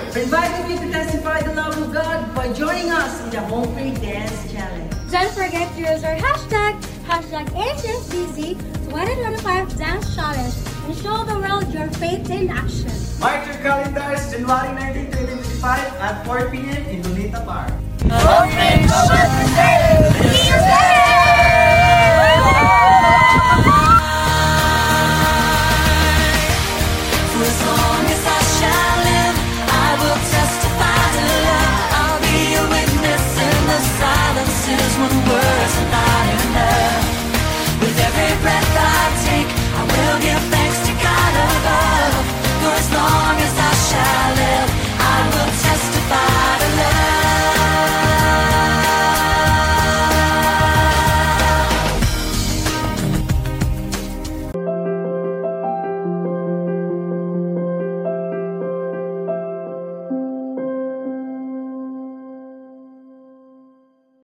We're inviting you to testify the love of God by joining us in the Home Free Dance Challenge. Don't forget to use our hashtag HSBC 2025 Dance Challenge and show the world your faith in action. Mark your calendars, January 19, 2025 at 4 p.m. in Lunita Park. Home Free, go back to